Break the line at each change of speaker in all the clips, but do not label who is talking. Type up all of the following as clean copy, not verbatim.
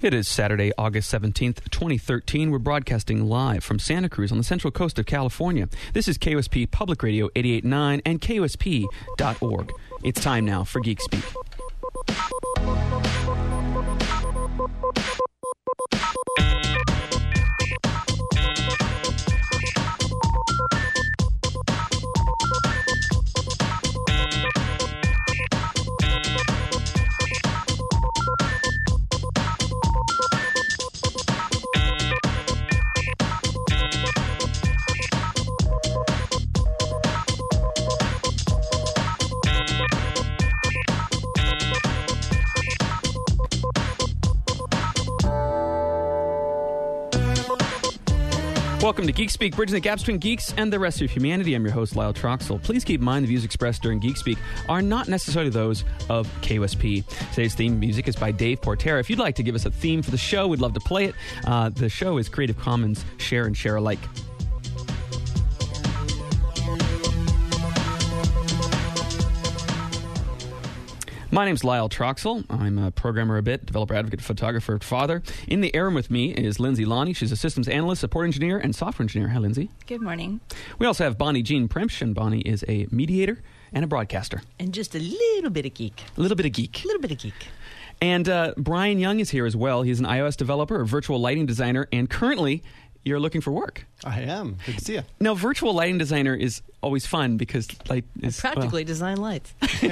It is Saturday, August 17th, 2013. We're broadcasting live from Santa Cruz on the central coast of California. This is KOSP Public Radio 88.9 and KOSP.org. It's time now for Geek Speak. Welcome to Geek Speak, bridging the gaps between geeks and the rest of humanity. I'm your host, Lyle Troxel. Please keep in mind the views expressed during Geek Speak are not necessarily those of KOSP. Today's theme music is by Dave Portera. If you'd like to give us a theme for the show, we'd love to play it. The show is Creative Commons Share and Share Alike. My name's Lyle Troxel. I'm a programmer a bit, developer, advocate, photographer, father. In the air room with me is Lindsay Lonnie. She's a systems analyst, support engineer, and software engineer. Hi, Lindsay.
Good morning.
We also have Bonnie Jean Primsch, and Bonnie is a mediator and a broadcaster.
And just a little bit of geek.
A little bit of geek.
A little bit of geek.
And Brian Young is here as well. He's an iOS developer, a virtual lighting designer, and currently you're looking for work.
I am. Good to see you.
Now, virtual lighting designer is always fun because light is...
Practically design lights.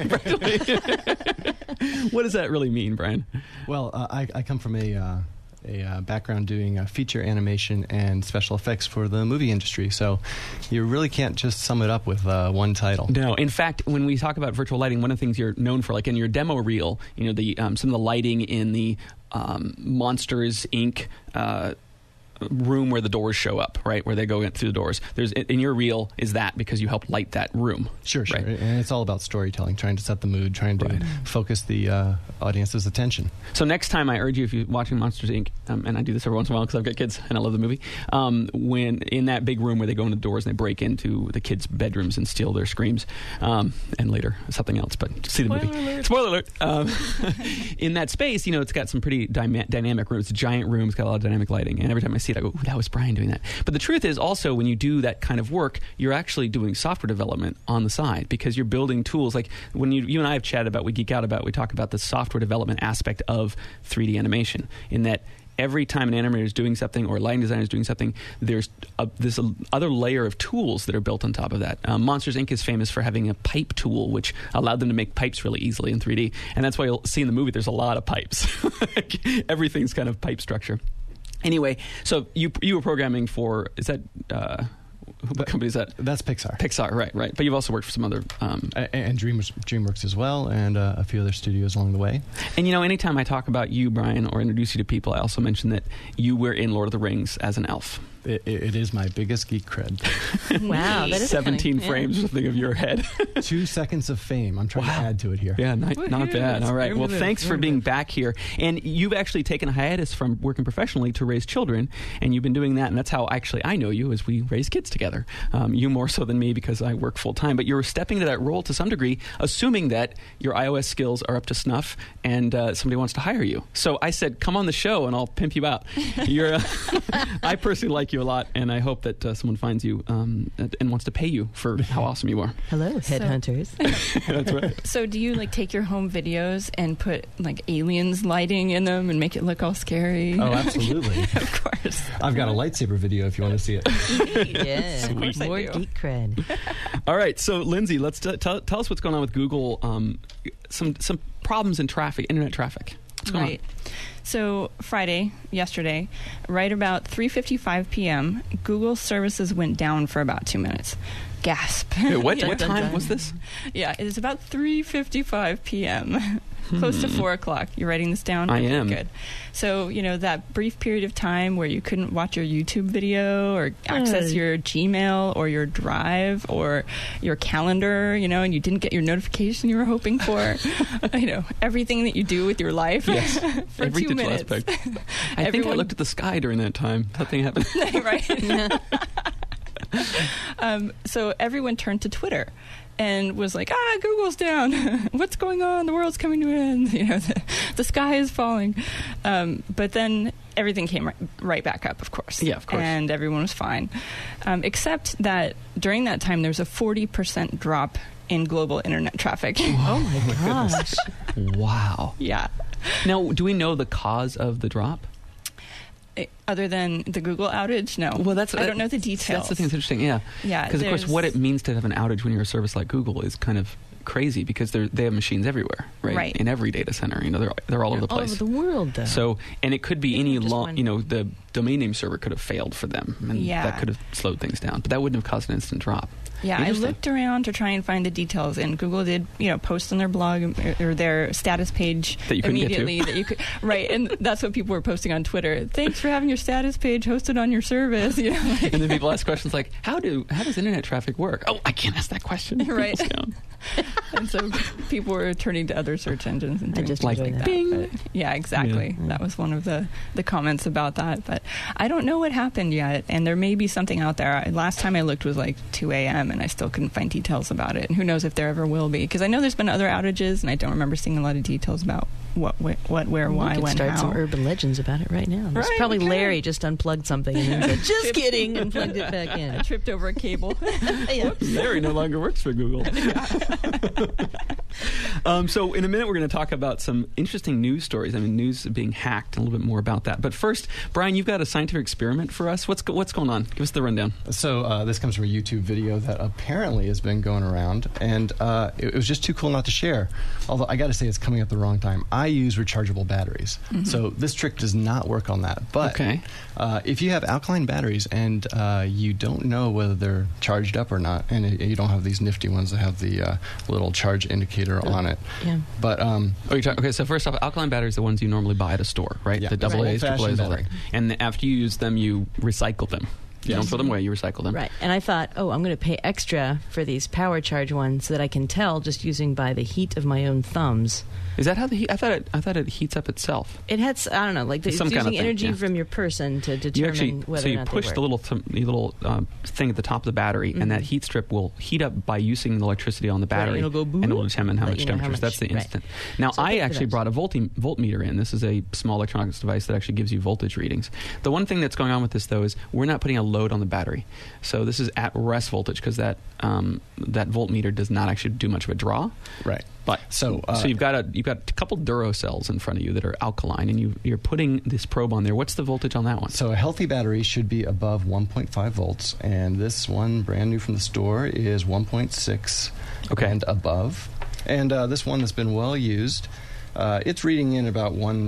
What does that really mean, Brian?
Well, I come from a background doing feature animation and special effects for the movie industry, so you really can't just sum it up with one title.
No. In fact, when we talk about virtual lighting, one of the things you're known for, like in your demo reel, you know, the some of the lighting in the Monsters, Inc., room where the doors show up, right, where they go in through the doors. There's in your reel is that because you helped light that room.
Sure.
Right?
And it's all about storytelling, trying to set the mood, trying to focus the audience's attention.
So next time I urge you, if you're watching Monsters, Inc., and I do this every once in a while because I've got kids and I love the movie, when in that big room where they go into the doors and they break into the kids' bedrooms and steal their screams, and later something else, but see the movie. Spoiler alert. In that space, you know, it's got some pretty dynamic rooms. It's a giant room. It's got a lot of dynamic lighting, and every time I see it, I go, ooh, that was Brian doing that. But the truth is also when you do that kind of work, you're actually doing software development on the side because you're building tools. Like when you and I have chatted about, we geek out about, we talk about the software development aspect of 3D animation in that every time an animator is doing something or a lighting designer is doing something, there's this other layer of tools that are built on top of that. Monsters, Inc. is famous for having a pipe tool, which allowed them to make pipes really easily in 3D. And that's why you'll see in the movie there's a lot of pipes. Everything's kind of pipe structure. Anyway, so you were programming for, is that... what company is that?
That's Pixar.
Pixar, right. But you've also worked for some other...
and DreamWorks as well, and a few other studios along the way.
And, you know, anytime I talk about you, Brian, or introduce you to people, I also mention that you were in Lord of the Rings as an elf.
It is my biggest geek cred.
Wow, that is
17 frames of your head.
2 seconds of fame. I'm trying to add to it here.
Yeah, not bad. All right. Well, thanks for being back here. And you've actually taken a hiatus from working professionally to raise children, and you've been doing that, and that's how actually I know you, is we raise kids together. You more so than me because I work full-time, but you're stepping into that role to some degree, assuming that your iOS skills are up to snuff and somebody wants to hire you. So I said, come on the show and I'll pimp you out. I personally like you a lot, and I hope that someone finds you and wants to pay you for how awesome you are.
Hello, headhunters.
That's right.
So do you take your home videos and put aliens lighting in them and make it look all scary?
Oh, absolutely.
Of course.
I've got a lightsaber video if you want to see it.
Yeah,
Sweet.
more geek cred.
All right, so Lindsay, let's tell us what's going on with Google. Some problems in traffic, internet traffic. What's going on?
So yesterday, right about 3:55 p.m., Google services went down for about 2 minutes. Gasp.
Wait, what time was this?
Yeah, it's about 3:55 p.m. Close to 4 o'clock. You're writing this down?
I am.
Good. So, that brief period of time where you couldn't watch your YouTube video or access your Gmail or your Drive or your calendar, and you didn't get your notification you were hoping for. Everything that you do with your life for
every
2 minutes.
Aspect. I think I looked at the sky during that time. Nothing happened.
Right. So everyone turned to Twitter. and was like, Google's down. What's going on? The world's coming to an end. You know, the sky is falling. But then everything came right back up, of course.
Yeah, of course.
And everyone was fine. Except that during that time, there was a 40% drop in global internet traffic.
Oh my gosh.
Wow.
Yeah.
Now, do we know the cause of the drop?
Other than the Google outage, no.
Well,
I don't know the details.
That's the thing that's interesting, yeah.
Yeah,
because, of course, what it means to have an outage when you're a service like Google is kind of crazy because they have machines everywhere, right?
Right.
In every data center. You know, they're all over the place.
All over the world, though.
So, and it could be
Yeah,
any
just one.
the domain name server could have failed for them, and
Yeah.
that could have slowed things down. But that wouldn't have caused an instant drop.
Yeah, I
Interesting.
looked around to try and find the details, and Google did, post on their blog or their status page
That you couldn't get to.
immediately that you could, right? And that's what people were posting on Twitter. Thanks for having your status page hosted on your service. You know, like,
And then people ask questions like, how does internet traffic work? Oh, I can't ask that question.
Right.
It's down.
and so people were turning to other search engines and
I
doing
just
things
enjoy
like
that.
that. But, yeah, exactly.
Yeah.
That was one of the comments about that. But I don't know what happened yet, and there may be something out there. Last time I looked was like 2 a.m., and I still couldn't find details about it. And who knows if there ever will be, because I know there's been other outages, and I don't remember seeing a lot of details about what, where, why,
we could
when,
start
how.
some urban legends about it right now. There's
Right,
probably
we could.
Larry just unplugged something and then said, just kidding, and plugged it back
I
in.
tripped over a cable.
Yeah.
Larry no longer works for Google. So in a minute, we're going to talk about some interesting news stories. I mean, news being hacked, and a little bit more about that. But first, Brian, you've got a scientific experiment for us. What's going on? Give us the rundown.
So this comes from a YouTube video that apparently has been going around, and it was just too cool not to share. Although I got to say, it's coming at the wrong time. I use rechargeable batteries, so this trick does not work on that. But
Okay.
if you have alkaline batteries and you don't know whether they're charged up or not, and you don't have these nifty ones that have the little charge indicator on it,
Yeah.
but
Okay, so first off, alkaline batteries are the ones you normally buy at a store, right?
Yeah.
The AA,
Right.
AAAs, all that.
Battery.
And after you use them, you recycle them. You
Yes.
don't throw them away, you recycle them.
Right. And I thought, I'm going to pay extra for these power charge ones so that I can tell just using by the heat of my own thumbs.
Is that how the heat? I thought it heats up itself.
It has, I don't know, like it's
Some kind
using
of thing,
energy
yeah.
from your person to
You
determine
actually
whether or not
push
they
the
work.
little thing at the top of the battery, and that heat strip will heat up by using the electricity on the battery,
it'll go
and it will determine how
let
much
you know how
temperature. That's the
much- right.
instant. Now,
So I
I
think
actually
that's-
brought a voltmeter in. This is a small electronics device that actually gives you voltage readings. The one thing that's going on with this, though, is we're not putting a load on the battery. So this is at rest voltage because that voltmeter does not actually do much of a draw.
right.
But
So,
you've got a couple Duro cells in front of you that are alkaline, and you're putting this probe on there. What's the voltage on that one?
So a healthy battery should be above 1.5 volts, and this one, brand new from the store, is 1.6
Okay.
and above. And this one that's been well used, it's reading in about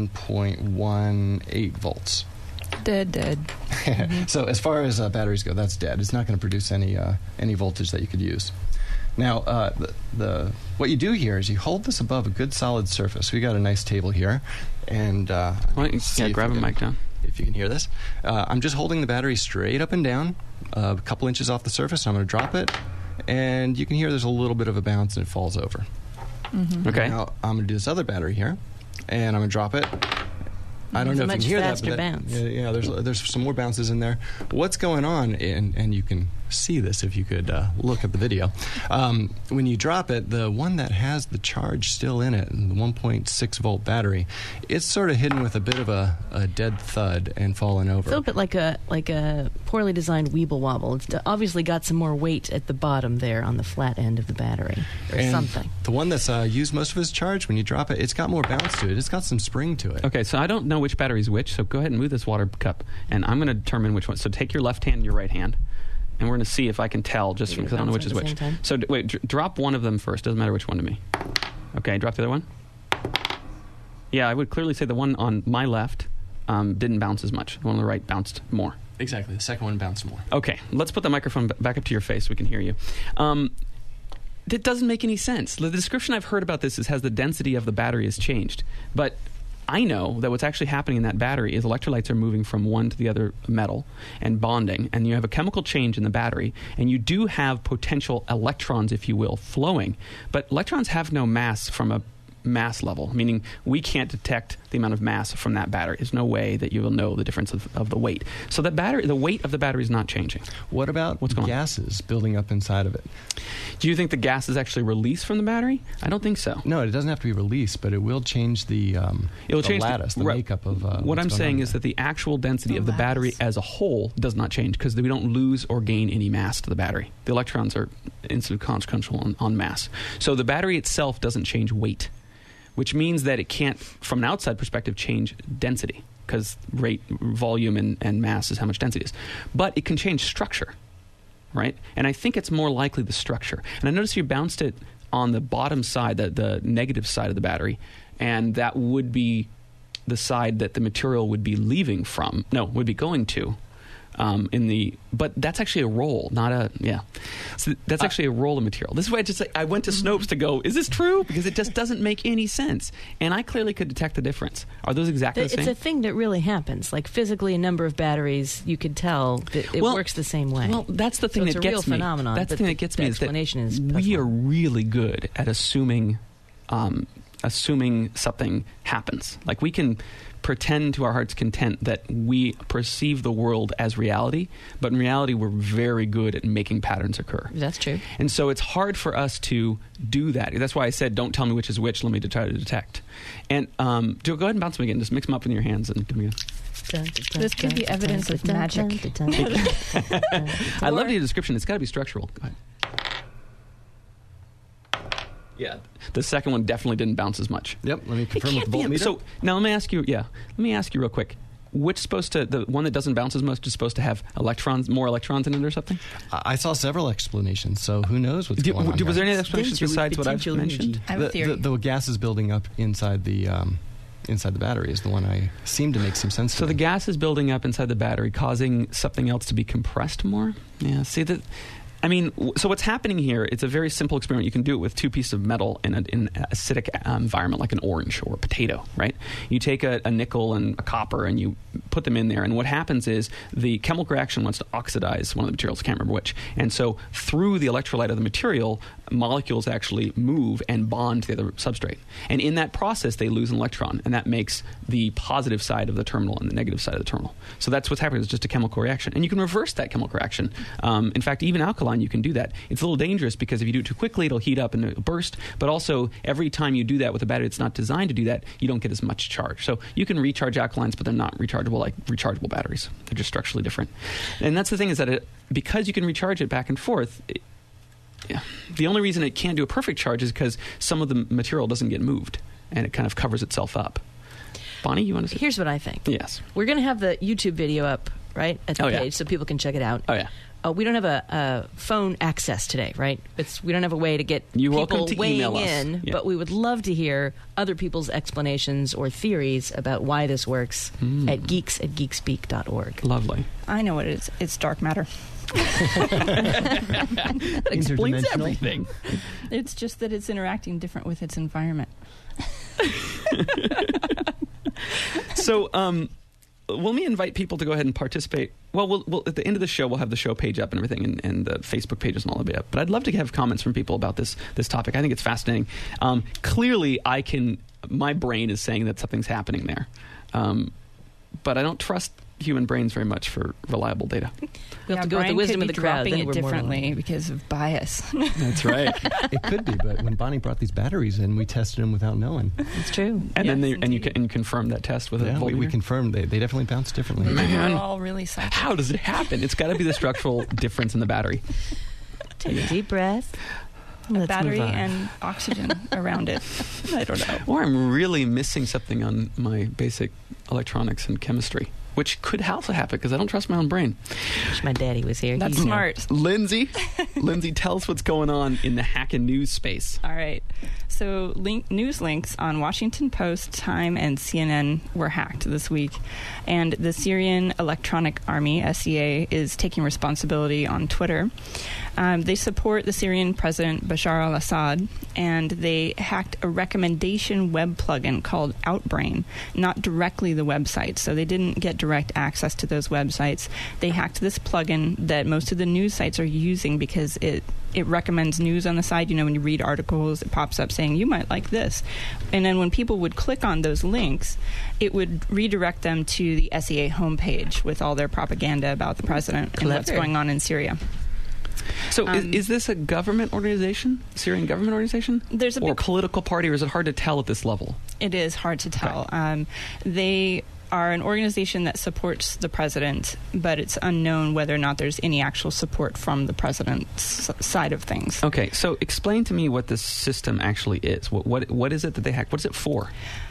1.18 volts.
Dead.
So as far as batteries go, that's dead. It's not going to produce any voltage that you could use. Now, what you do here is you hold this above a good solid surface. We got a nice table here, and
Why don't you
see if
grab
you
a
can-
mic down.
If you can hear this, I'm just holding the battery straight up and down, a couple inches off the surface. I'm going to drop it, and you can hear there's a little bit of a bounce, and it falls over.
Okay.
Now I'm going to do this other battery here, and I'm going to drop it. I don't
It's
know
a
if you
much
can hear that.
faster
But
bounce.
Yeah, there's some more bounces in there. What's going on, and you can see this if you could look at the video. When you drop it, the one that has the charge still in it, the 1.6 volt battery, it's sort of hidden with a bit of a dead thud and fallen over.
It's a little bit like a poorly designed Weeble Wobble. It's obviously got some more weight at the bottom there on the flat end of the battery or
And
something.
The one that's used most of its charge, when you drop it, it's got more bounce to it. It's got some spring to it.
Okay, so I don't know which battery is which, so go ahead and move this water cup, and I'm going to determine which one. So take your left hand and your right hand, and we're going to see if I can tell, just
You're
because I don't know
gonna
which is
bounce
which.
at the same time?
So wait, drop one of them first. Doesn't matter which one to me. Okay, drop the other one. Yeah, I would clearly say the one on my left didn't bounce as much. The one on the right bounced more.
Exactly. The second one bounced more.
Okay, let's put the microphone back up to your face so we can hear you. That doesn't make any sense. The description I've heard about this has the density of the battery has changed. But I know that what's actually happening in that battery is electrolytes are moving from one to the other metal and bonding, and you have a chemical change in the battery, and you do have potential electrons, if you will, flowing. But electrons have no mass from a mass level, meaning we can't detect the amount of mass from that battery. There's no way that you will know the difference of the weight. So the weight of the battery is not changing.
What about gases building up inside of it?
Do you think the gas is actually released from the battery? I don't think so.
No, it doesn't have to be released, but it will change the lattice, the makeup of
what I'm saying is that the actual density of the battery as a whole does not change because we don't lose or gain any mass to the battery. The electrons are inconsequential on mass. So the battery itself doesn't change weight, which means that it can't, from an outside perspective, change density because rate, volume, and mass is how much density is. But it can change structure, right? And I think it's more likely the structure. And I noticed you bounced it on the bottom side, the negative side of the battery, and that would be the side that the material would be would be going to. But that's actually a roll, not a, So that's actually a roll of material. This is why I went to Snopes to go, is this true? Because it just doesn't make any sense. And I clearly could detect the difference. Are those exactly the same?
It's a thing that really happens. Like physically, a number of batteries, you could tell that it works the same way.
Well, that's the thing that gets me.
It's a real phenomenon.
That's the thing that gets me is that
is
we are really good at assuming something happens. Like we can pretend to our heart's content that we perceive the world as reality, but in reality we're very good at making patterns occur.
That's true.
And so it's hard for us to do that. That's why I said don't tell me which is which, let me try to detect. And go ahead and bounce them again. Just mix them up in your hands and do them again.
This could be evidence of magic.
I love your description. It's got to be structural. Go ahead. Yeah, the second one definitely didn't bounce as much.
Yep, let me confirm with the voltmeter.
So now let me ask you real quick. The one that doesn't bounce as much is supposed to have more electrons in it or something?
I saw several explanations, so who knows what's going on.
Was there any explanations besides what I've mentioned?
I have a theory.
The gas is building up inside the battery is the one I seem to make some sense to.
So the gas is building up inside the battery, causing something else to be compressed more? Yeah, see that... I mean, so what's happening here, it's a very simple experiment. You can do it with two pieces of metal in an acidic environment like an orange or a potato, right? You take a nickel and a copper and you put them in there, and what happens is the chemical reaction wants to oxidize one of the materials, I can't remember which, and so through the electrolyte of the material, molecules actually move and bond to the other substrate. And in that process, they lose an electron, and that makes the positive side of the terminal and the negative side of the terminal. So that's what's happening. It's just a chemical reaction. And you can reverse that chemical reaction. In fact, even alkaline, you can do that. It's a little dangerous because if you do it too quickly, it'll heat up and it'll burst. But also, every time you do that with a battery that's not designed to do that, you don't get as much charge. So you can recharge alkalines, but they're not rechargeable like rechargeable batteries. They're just structurally different. And that's the thing is that because you can recharge it back and forth, the only reason it can't do a perfect charge is because some of the material doesn't get moved, and it kind of covers itself up. Bonnie, you want to say?
Here's what I think.
Yes.
We're going to have the YouTube video up, right, at the page so people can check it out.
Oh, yeah.
We don't have a phone access today, right? We don't have a way to get people weighing in, but we would love to hear other people's explanations or theories about why this works at geeks@geekspeak.org.
Lovely.
I know what it is. It's dark matter.
That explains everything.
It's just that it's interacting different with its environment.
So, let me invite people to go ahead and participate. Well, we'll at the end of the show, we'll have the show page up and everything, and the Facebook pages and all of it up. But I'd love to have comments from people about this topic. I think it's fascinating. Clearly, my brain is saying that something's happening there. But I don't trust human brains very much for reliable data.
We'll have to go with the wisdom of the crowd.
Dropping it differently because of bias.
That's right.
It could be, but when Bonnie brought these batteries in, we tested them without knowing.
It's true.
And then you confirmed that test with a voltmeter?
we confirmed they definitely bounce differently.
They're all really psychic.
How does it happen? It's got to be the structural difference in the battery.
Take a deep breath.
A battery and oxygen around it. I don't know.
Or I'm really missing something on my basic electronics and chemistry, which could also happen because I don't trust my own brain.
Wish my daddy was here.
That's smart.
Lindsay, tell us what's going on in the hacking news space.
All right. So news links on Washington Post, Time, and CNN were hacked this week. And the Syrian Electronic Army, SEA, is taking responsibility on Twitter. They support the Syrian President Bashar al-Assad, and they hacked a recommendation web plugin called Outbrain, not directly the website. So they didn't get direct access to those websites. They hacked this plugin that most of the news sites are using because it recommends news on the side. When you read articles, it pops up saying, you might like this. And then when people would click on those links, it would redirect them to the SEA homepage with all their propaganda about the president and what's going on in Syria.
So is this a government organization, Syrian government organization? Or a political party, or is it hard to tell at this level?
It is hard to tell. Okay. They are an organization that supports the president, but it's unknown whether or not there's any actual support from the president's side of things.
Okay, so explain to me what this system actually is. What is it that they hack? What is it for?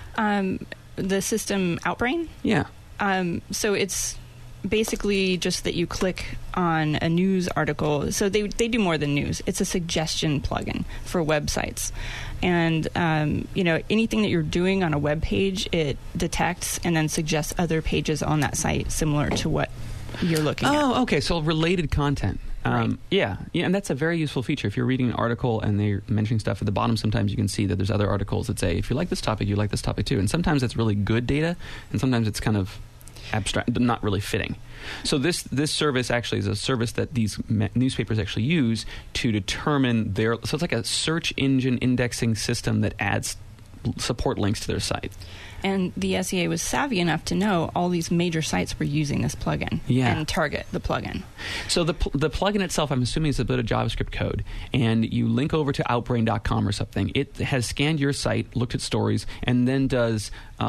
The system Outbrain?
Yeah.
So it's basically just that you click on a news article. So they do more than news. It's a suggestion plugin for websites. And, anything that you're doing on a web page, it detects and then suggests other pages on that site similar to what you're looking at.
Oh, okay. So related content.
Right.
Yeah, and that's a very useful feature. If you're reading an article and they're mentioning stuff at the bottom, sometimes you can see that there's other articles that say, if you like this topic, you like this topic too. And sometimes it's really good data, and sometimes it's kind of abstract, not really fitting. So this service actually is a service that these newspapers actually use to determine so it's like a search engine indexing system that adds support links to their site.
And the SEA was savvy enough to know all these major sites were using this plugin and target the plugin.
So the plugin itself, I'm assuming, is a bit of JavaScript code, and you link over to Outbrain.com or something. It has scanned your site, looked at stories, and then does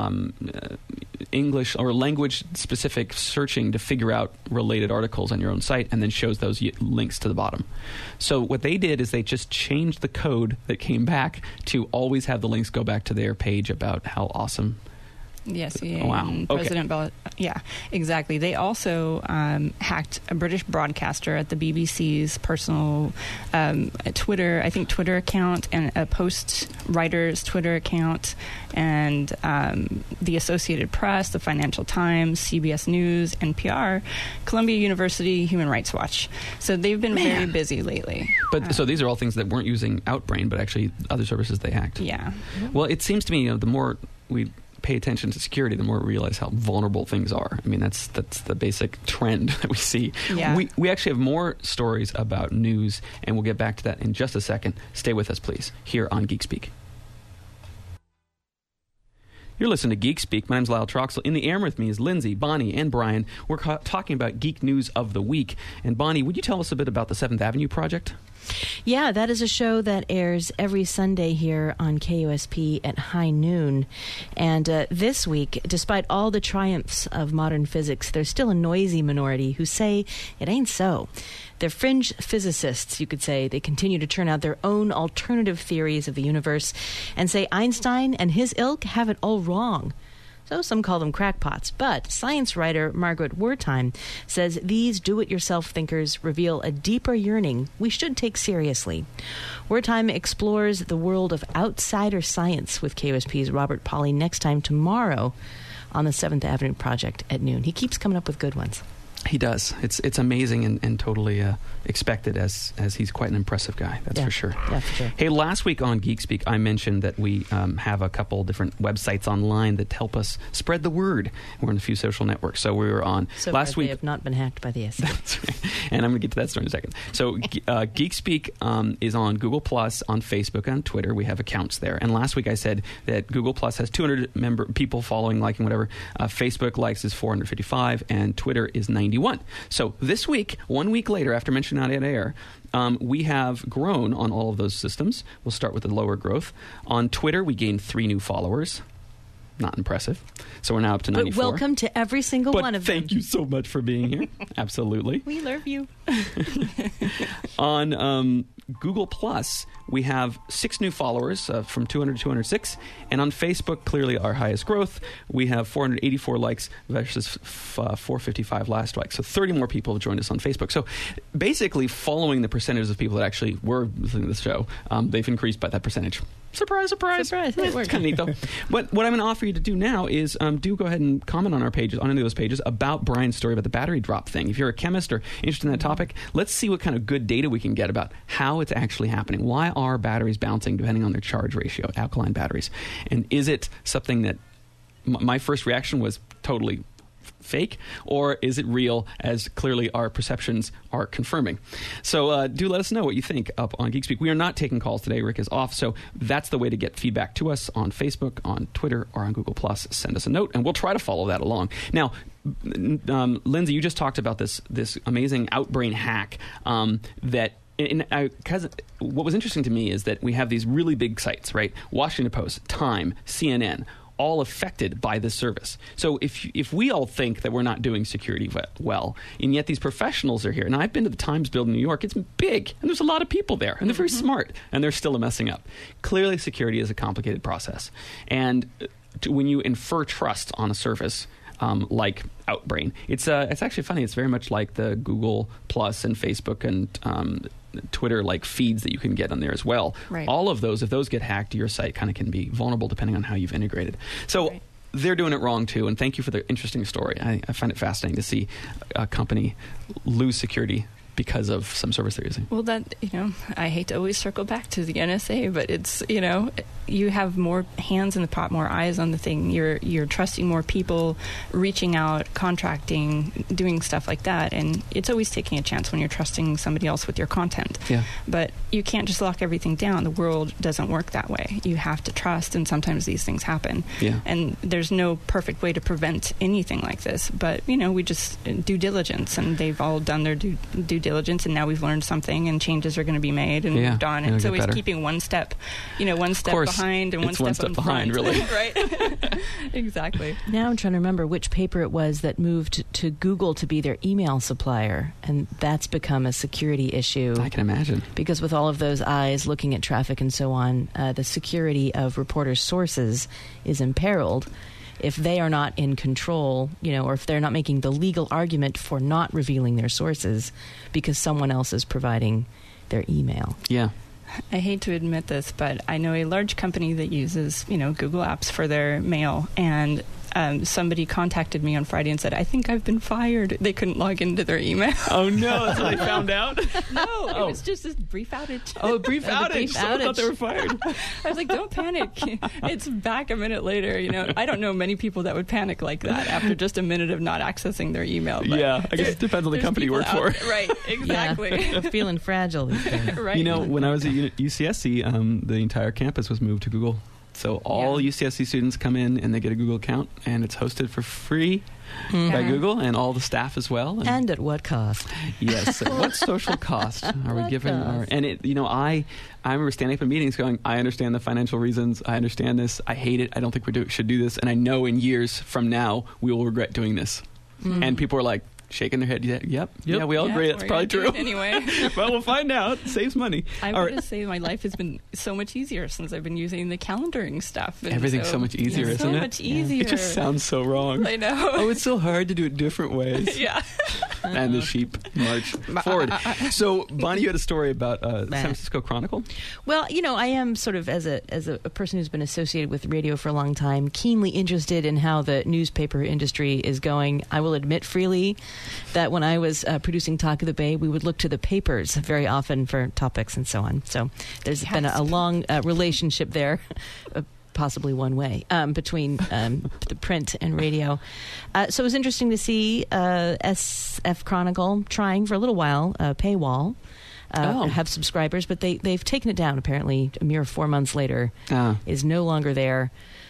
English or language-specific searching to figure out related articles on your own site, and then shows those links to the bottom. So what they did is they just changed the code that came back to always have the links go back to their page about how awesome.
Yes, yeah.
Wow.
President Bell. Yeah, exactly. They also hacked a British broadcaster at the BBC's personal Twitter account, and a Post writer's Twitter account, and the Associated Press, the Financial Times, CBS News, NPR, Columbia University, Human Rights Watch. So they've been very busy lately.
But so these are all things that weren't using Outbrain, but actually other services they hacked.
Yeah.
Well, it seems to me, the more we pay attention to security, the more we realize how vulnerable things are. I mean, that's the basic trend that we see.
Yeah.
We actually have more stories about news, and we'll get back to that in just a second. Stay with us, please, here on Geek Speak. You're listening to Geek Speak. My name's Lyle Troxel. In the air with me is Lindsay, Bonnie, and Brian. We're talking about geek news of the week. And Bonnie, would you tell us a bit about the 7th Avenue Project?
Yeah, that is a show that airs every Sunday here on KUSP at high noon. And this week, despite all the triumphs of modern physics, there's still a noisy minority who say it ain't so. They're fringe physicists, you could say. They continue to turn out their own alternative theories of the universe and say Einstein and his ilk have it all wrong. So some call them crackpots. But science writer Margaret Wertheim says these do-it-yourself thinkers reveal a deeper yearning we should take seriously. Wertheim explores the world of outsider science with KUSP's Robert Pauly next time tomorrow on the 7th Avenue Project at noon. He keeps coming up with good ones.
He does. It's amazing and totally expected, as he's quite an impressive guy. That's for sure.
Yeah, for sure.
Hey, last week on Geek Speak, I mentioned that we have a couple different websites online that help us spread the word. We're on a few social networks. So we were on last week.
They have not been hacked by the SEC.
That's right. And I'm going to get to that story in a second. So Geek Speak is on Google+, on Facebook, on Twitter. We have accounts there. And last week I said that Google+ has 200 people following, liking, whatever. Facebook likes is 455, and Twitter is 91. So this week, 1 week later, after mentioning that at air, we have grown on all of those systems. We'll start with the lower growth. On Twitter, we gained 3 new followers. Not impressive. So we're now up to 94.
But welcome to every single one of them.
Thank you so much for being here. Absolutely.
We love you.
On Google+, we have 6 new followers from 200 to 206. And on Facebook, clearly our highest growth, we have 484 likes versus 455 last week. So 30 more people have joined us on Facebook. So basically, following the percentages of people that actually were listening to the show, they've increased by that percentage. Surprise, surprise.
Surprise.
It's kind of neat, though. What I'm going to offer you to do now is do go ahead and comment on our pages, on any of those pages, about Brian's story about the battery drop thing. If you're a chemist or interested in that topic, let's see what kind of good data we can get about how it's actually happening. Why are batteries bouncing depending on their charge ratio, alkaline batteries? And is it something that my first reaction was totally fake, or is it real, as clearly our perceptions are confirming? So do let us know what you think up on Geek Speak. We are not taking calls today. Rick is off, so that's the way to get feedback to us on Facebook, on Twitter, or on Google+. Send us a note, and we'll try to follow that along. Now, Lindsay, you just talked about this amazing Outbrain hack that... Because what was interesting to me is that we have these really big sites, right? Washington Post, Time, CNN, all affected by this service. So if we all think that we're not doing security well, and yet these professionals are here, and I've been to the Times building in New York, it's big, and there's a lot of people there, and they're very smart, and they're still messing up. Clearly, security is a complicated process. And when you infer trust on a service like Outbrain, it's actually funny. It's very much like the Google Plus and Facebook and Twitter like feeds that you can get on there as well.
Right.
All of those, if those get hacked, your site kind of can be vulnerable depending on how you've integrated. So they're doing it wrong too. And thank you for the interesting story. I find it fascinating to see a company lose security because of some service they're using.
Well, I hate to always circle back to the NSA, but it's, you have more hands in the pot, more eyes on the thing. You're trusting more people, reaching out, contracting, doing stuff like that. And it's always taking a chance when you're trusting somebody else with your content.
Yeah.
But you can't just lock everything down. The world doesn't work that way. You have to trust, and sometimes these things happen.
Yeah.
And there's no perfect way to prevent anything like this. But, we just due diligence, and they've all done their due diligence, and now we've learned something, and changes are going to be made and moved on. And it's always keeping one step behind and one step
behind, really.
Right? Exactly.
Now I'm trying to remember which paper it was that moved to Google to be their email supplier, and that's become a security issue.
I can imagine.
Because with all of those eyes looking at traffic and so on, the security of reporters' sources is imperiled if they are not in control, or if they're not making the legal argument for not revealing their sources because someone else is providing their email.
Yeah.
I hate to admit this, but I know a large company that uses, Google Apps for their mail, and somebody contacted me on Friday and said, I think I've been fired. They couldn't log into their email.
Oh, no. That's what they found out?
No, it was just this brief outage.
Oh, brief outage. I thought they were fired.
I was like, don't panic. It's back a minute later. I don't know many people that would panic like that after just a minute of not accessing their email. But
yeah, I guess it depends on the company you work for.
Right, exactly.
Yeah. Feeling fragile these days.
Right.
When I was at UCSC, the entire campus was moved to Google. So all UCSC students come in and they get a Google account, and it's hosted for free by Google, and all the staff as well.
And at what cost?
Yes. At what social cost are we giving our... And I remember standing up in meetings going, I understand the financial reasons. I understand this. I hate it. I don't think we should do this. And I know in years from now, we will regret doing this. Mm. And people are like, shaking their head. Yep. Yeah, we all agree. That's probably true.
Anyway.
Well, we'll find out. It saves money.
I would just say my life has been so much easier since I've been using the calendaring stuff. And
everything's so much easier, isn't it?
So much easier.
It just sounds so wrong.
I know.
Oh, it's so hard to do it different ways.
Yeah.
And the sheep march forward. So, Bonnie, you had a story about San Francisco Chronicle?
Well, I am sort of, as a person who's been associated with radio for a long time, keenly interested in how the newspaper industry is going. I will admit freely that when I was producing Talk of the Bay, we would look to the papers very often for topics and so on. So there's been a long relationship there, possibly one way, between the print and radio. So it was interesting to see SF Chronicle trying for a little while paywall. Have subscribers, but they've taken it down apparently a mere 4 months later. Is no longer there.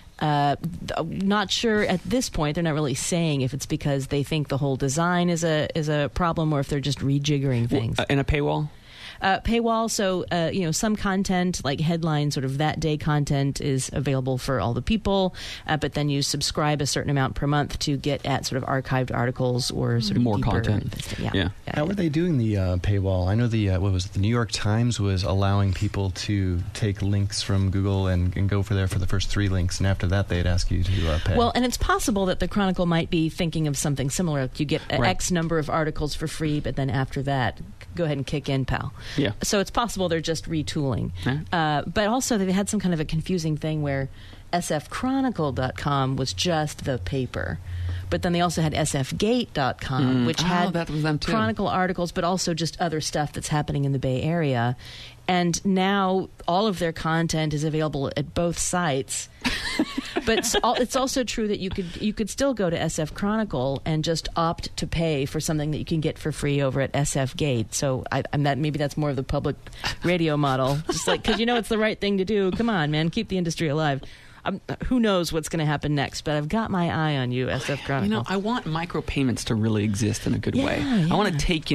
Not sure at this point. They're not really saying if it's because they think the whole design is a problem or if they're just rejiggering things.
And a paywall?
Paywall, so some content like headline sort of that day content is available for all the people, but then you subscribe a certain amount per month to get at sort of archived articles or sort of
more content.
Yeah.
How are they doing the paywall? I know the New York Times was allowing people to take links from Google and go for the first 3 links, and after that they'd ask you to pay.
Well, and it's possible that the Chronicle might be thinking of something similar. You get X number of articles for free, but then after that, go ahead and kick in, pal.
Yeah.
So it's possible they're just retooling. But also they've had some kind of a confusing thing where sfchronicle.com was just the paper. But then they also had sfgate.com, which had
that was them too.
Chronicle articles, but also just other stuff that's happening in the Bay Area. And now all of their content is available at both sites. But it's also true that you could still go to SF Chronicle and just opt to pay for something that you can get for free over at SF Gate. So maybe that's more of the public radio model, just like because it's the right thing to do. Come on, man, keep the industry alive. Who knows what's going to happen next, but I've got my eye on you, SF Chronicle.
I want micropayments to really exist in a good way.
Yeah.
I want to take,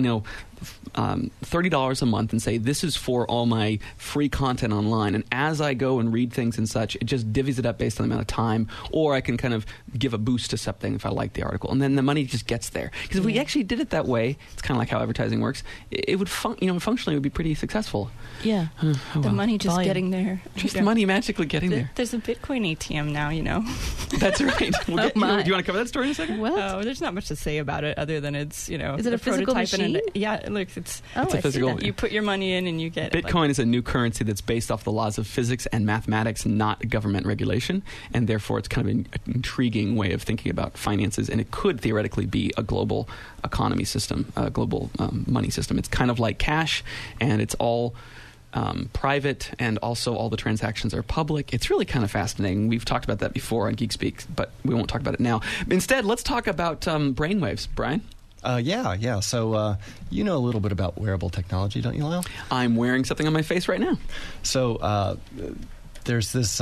$30 a month and say, this is for all my free content online. And as I go and read things and such, it just divvies it up based on the amount of time. Or I can kind of give a boost to something if I like the article. And then the money just gets there. Because if we actually did it that way, it's kind of like how advertising works, it would functionally it would be pretty successful.
Yeah.
The money just getting there.
Just the money magically getting there.
There's a Bitcoin ATM now,
That's right. Do you want to cover that story in a second?
Well, there's not much to say about it other than it's,
Is it a physical machine?
Look, it's
a physical.
You put your money in and you get
Bitcoin is a new currency that's based off the laws of physics and mathematics, not government regulation, and therefore it's kind of an intriguing way of thinking about finances, and it could theoretically be a global economy system, a global money system. It's kind of like cash, and it's all private, and also all the transactions are public. It's really kind of fascinating. We've talked about that before on Geek Speak, but we won't talk about it now. Instead, let's talk about brainwaves. Brian?
Yeah. So you know a little bit about wearable technology, don't you, Lyle?
I'm wearing something on my face right now.
So there's this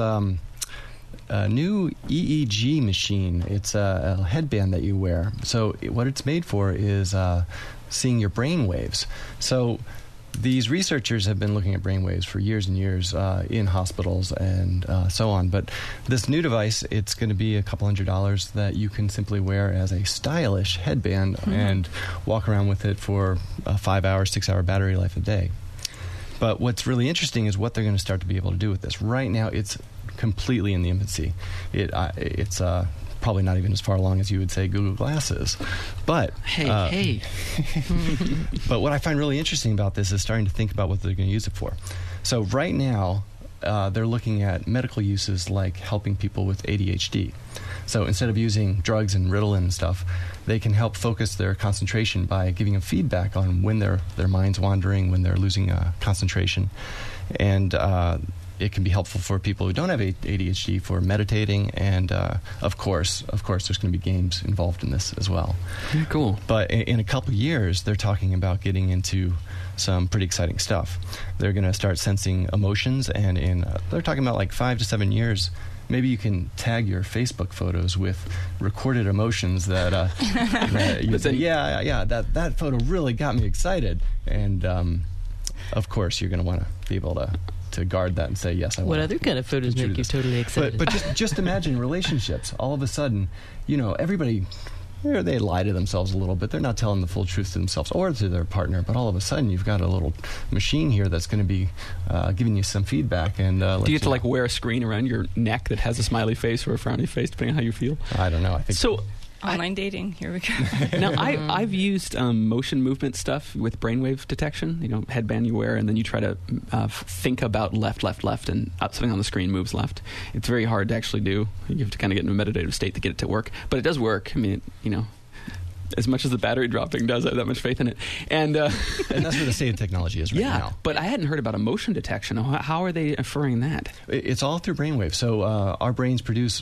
new EEG machine. It's a headband that you wear. So what it's made for is seeing your brain waves. So these researchers have been looking at brainwaves for years and years in hospitals and so on. But this new device, it's going to be a couple $100 that you can simply wear as a stylish headband and walk around with it for a 5-hour, 6-hour battery life a day. But what's really interesting is what they're going to start to be able to do with this. Right now, it's completely in the infancy. It's probably not even as far along as you would say Google Glass is. But
hey.
But what I find really interesting about this is starting to think about what they're going to use it for. So right now, they're looking at medical uses like helping people with ADHD. So instead of using drugs and Ritalin and stuff, they can help focus their concentration by giving them feedback on when their mind's wandering, when they're losing concentration. And it can be helpful for people who don't have ADHD for meditating, and of course, there's going to be games involved in this as well.
Cool.
But in a couple of years, they're talking about getting into some pretty exciting stuff. They're going to start sensing emotions, and they're talking about like 5 to 7 years. Maybe you can tag your Facebook photos with recorded emotions that you say, that photo really got me excited, and of course, you're going to want to be able to guard that and say, yes, I want.
What other kind of photos make you totally excited?
But just imagine relationships. All of a sudden, everybody, they lie to themselves a little bit. They're not telling the full truth to themselves or to their partner. But all of a sudden, you've got a little machine here that's going to be giving you some feedback. And
do you have to wear a screen around your neck that has a smiley face or a frowny face, depending on how you feel?
I don't know. I think
so.
Online dating. Here we go.
Now, I've used motion movement stuff with brainwave detection. Headband you wear, and then you try to think about left, and something on the screen moves left. It's very hard to actually do. You have to kind of get in a meditative state to get it to work. But it does work. I mean, as much as the battery dropping does, I have that much faith in it. And
that's where the state of technology is right now.
Yeah, but I hadn't heard about emotion detection. How are they inferring that?
It's all through brainwaves. So our brains produce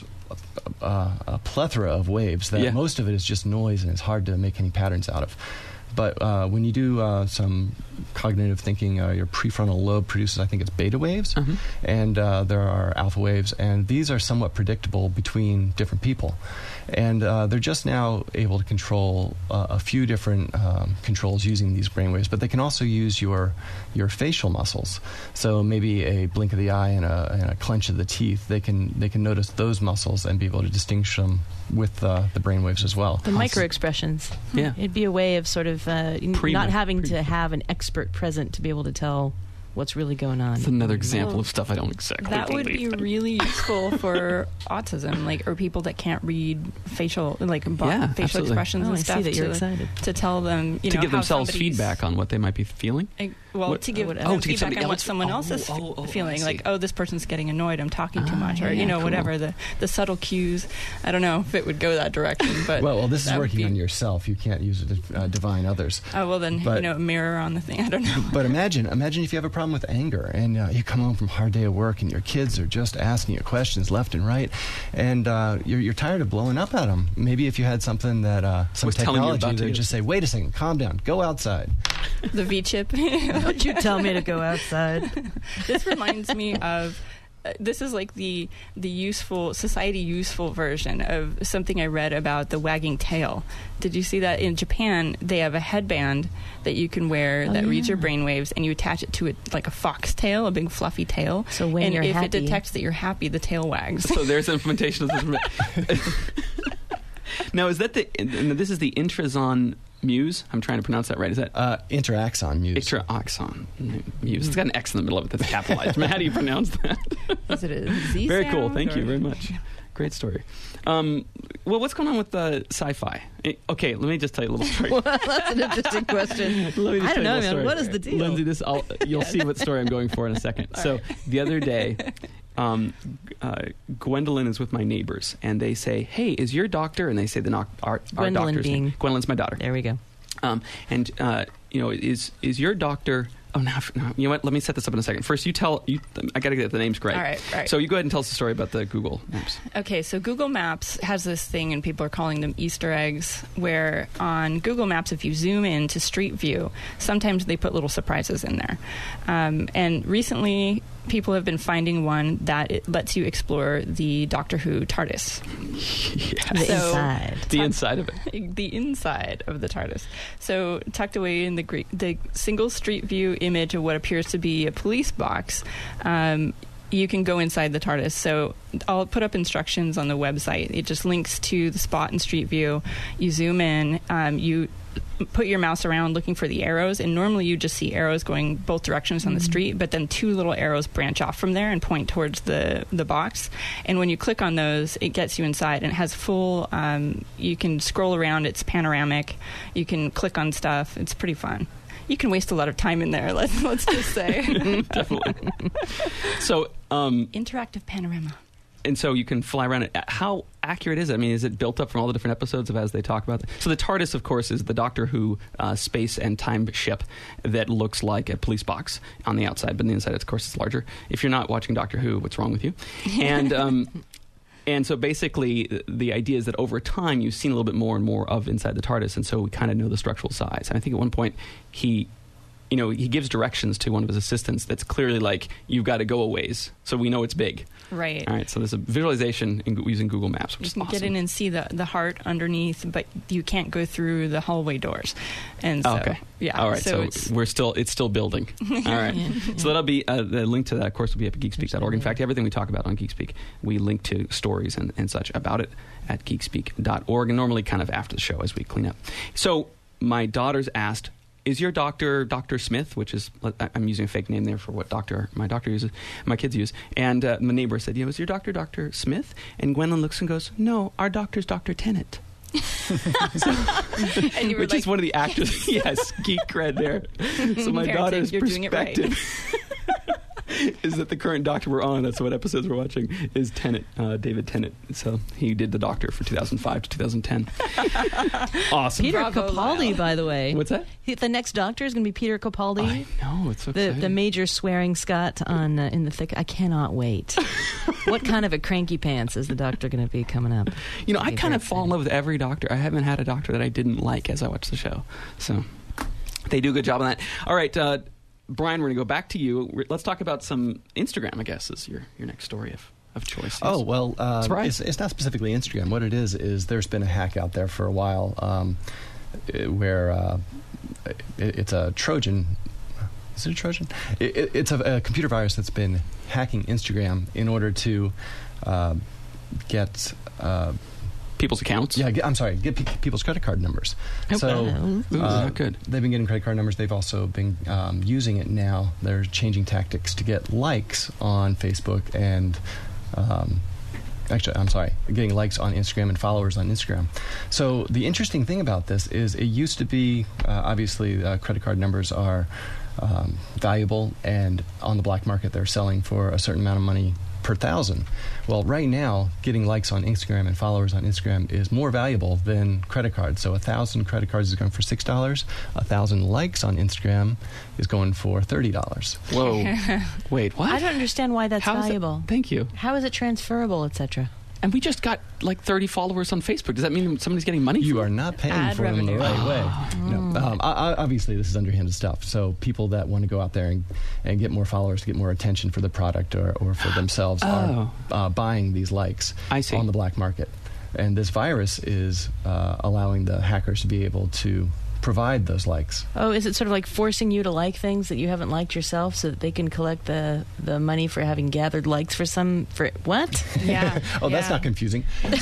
a plethora of waves that most of it is just noise, and it's hard to make any patterns out of. But when you do some cognitive thinking, your prefrontal lobe produces, I think it's beta waves, and there are alpha waves, and these are somewhat predictable between different people. And they're just now able to control a few different controls using these brainwaves, but they can also use your facial muscles. So maybe a blink of the eye and a clench of the teeth. They can notice those muscles and be able to distinguish them with the brainwaves as well.
The micro expressions.
Yeah,
it'd be a way of sort of not having to have an expert present to be able to tell what's really going on.
It's another example of stuff I don't exactly
That would be really useful for autism, or people that can't read facial expressions and stuff.
I see that you're excited.
To tell them,
to give themselves feedback on what they might be feeling.
To give them feedback on what someone else is feeling. Like, this person's getting annoyed, I'm talking too much, or cool. Whatever the subtle cues. I don't know if it would go that direction, but
well, this is working on yourself. You can't use it to divine others.
Oh well, then a mirror on the thing. I don't know.
But imagine if you have a problem problem with anger, and you come home from a hard day of work, and your kids are just asking you questions left and right, and you're tired of blowing up at them. Maybe if you had something that some technology that just say, "Wait a second, calm down, go outside."
The V-chip.
Don't you tell me to go outside.
This reminds me of. This is like the society useful version of something I read about the wagging tail. Did you see that in Japan? They have a headband that you can wear that reads your brainwaves, and you attach it to like a fox tail, a big fluffy tail.
So when you're happy,
if it detects that you're happy, the tail wags.
So there's implementation of this. Now, is that this is the Intrazon Muse? I'm trying to pronounce that right. Is that
Interaxon Muse?
Interaxon Muse. It's got an X in the middle of it that's capitalized. How do you pronounce that?
Is it a Z
Very
sound,
cool. Thank you very much. Great story. Well, what's going on with sci-fi? Okay, let me just tell you a little story.
Well, that's an interesting question.
I don't
know, man. What is the deal?
Lindsay, you'll see what story I'm going for in a second. So the other day, Gwendolyn is with my neighbors, and they say, "Hey, is your doctor?" And they say our doctor's name. Gwendolyn's my daughter.
There we go.
And is your doctor? Oh, no, you know what? Let me set this up in a second. First, I got to get the names correct.
All right.
So you go ahead and tell us the story about the Google Maps.
Okay, so Google Maps has this thing, and people are calling them Easter eggs, where on Google Maps, if you zoom in to Street View, sometimes they put little surprises in there. And recently, people have been finding one that it lets you explore the Doctor Who TARDIS.
Yes.
The inside of it.
The inside of the TARDIS. So tucked away in the single Street View image of what appears to be a police box, you can go inside the TARDIS. So I'll put up instructions on the website. It just links to the spot in Street View. You zoom in, you put your mouse around looking for the arrows, and normally you just see arrows going both directions on the street, but then two little arrows branch off from there and point towards the box. And when you click on those, it gets you inside, and it has full, you can scroll around, it's panoramic, you can click on stuff, it's pretty fun. You can waste a lot of time in there, let's just say.
Definitely. So
interactive panorama.
And so you can fly around it. How accurate is it? I mean, is it built up from all the different episodes of as they talk about it? So the TARDIS, of course, is the Doctor Who space and time ship that looks like a police box on the outside, but on the inside, of course, it's larger. If you're not watching Doctor Who, what's wrong with you? And and so basically, the idea is that over time, you've seen a little bit more and more of inside the TARDIS, and so we kind of know the structural size. And I think at one point, he gives directions to one of his assistants that's clearly like, you've got to go a ways, so we know it's big.
Right.
All right, so there's a visualization using Google Maps, which is awesome.
You can get in and see the heart underneath, but you can't go through the hallway doors. And so,
okay.
Yeah.
All right, so it's still building. All right. So that'll be, the link to that, of course, will be at geekspeak.org. In fact, everything we talk about on Geekspeak, we link to stories and such about it at geekspeak.org, and normally kind of after the show as we clean up. So my daughters asked, is your doctor Dr. Smith, which is, I'm using a fake name there for what my doctor uses, my kids use. And my neighbor said, is your doctor Dr. Smith? And Gwendolyn looks and goes, no, our doctor's Dr. Tennant.
And you were
which is one of the actors. Yes, geek cred there. So my daughter's perspective is that the current Doctor we're on, that's what episodes we're watching, is Tennant, David Tennant. So he did the Doctor for 2005 to 2010. Awesome.
Peter Capaldi, by the way.
What's that?
The next Doctor is going to be Peter Capaldi.
I know, it's so exciting.
The major swearing Scot on In the Thick. I cannot wait. What kind of a cranky pants is the Doctor going to be coming up?
I kind of fall in love with every Doctor. I haven't had a Doctor that I didn't like as I watched the show. So they do a good job on that. All right, Brian, we're going to go back to you. Let's talk about some Instagram, I guess, is your next story of choice.
Oh, well, it's not specifically Instagram. What it is there's been a hack out there for a while where it's a Trojan. Is it a Trojan? It's a computer virus that's been hacking Instagram in order to get...
people's accounts?
Yeah, get people's credit card numbers.
Okay. So good.
They've been getting credit card numbers. They've also been using it now. They're changing tactics to get likes on Facebook and... getting likes on Instagram and followers on Instagram. So the interesting thing about this is it used to be, obviously, credit card numbers are valuable, and on the black market they're selling for a certain amount of money per 1,000. Well, right now, getting likes on Instagram and followers on Instagram is more valuable than credit cards. So 1,000 credit cards is going for $6. 1,000 likes on Instagram is going for $30.
Whoa. Wait, what?
I don't understand why that's valuable.
Thank you.
How is it transferable, etc.?
And we just got like 30 followers on Facebook. Does that mean somebody's getting money?
You are not paying for them the right way. No. Obviously, this is underhanded stuff. So people that want to go out there and get more followers, get more attention for the product or for themselves are buying these likes on the black market. And this virus is allowing the hackers to be able to provide those likes.
Oh, is it sort of like forcing you to like things that you haven't liked yourself so that they can collect the money for having gathered likes for what?
Yeah.
That's not confusing.